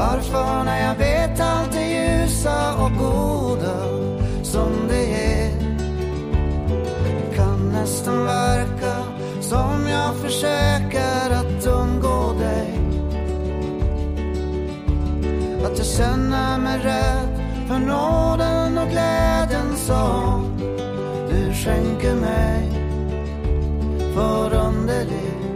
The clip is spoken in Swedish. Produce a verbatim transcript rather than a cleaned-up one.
Varför när jag vet allt det ljusa och goda som det är, kan nästan verka som jag försöker att undgå dig. Att jag känner mig rädd för nåden och glädjen som du skänker mig. Förunderligt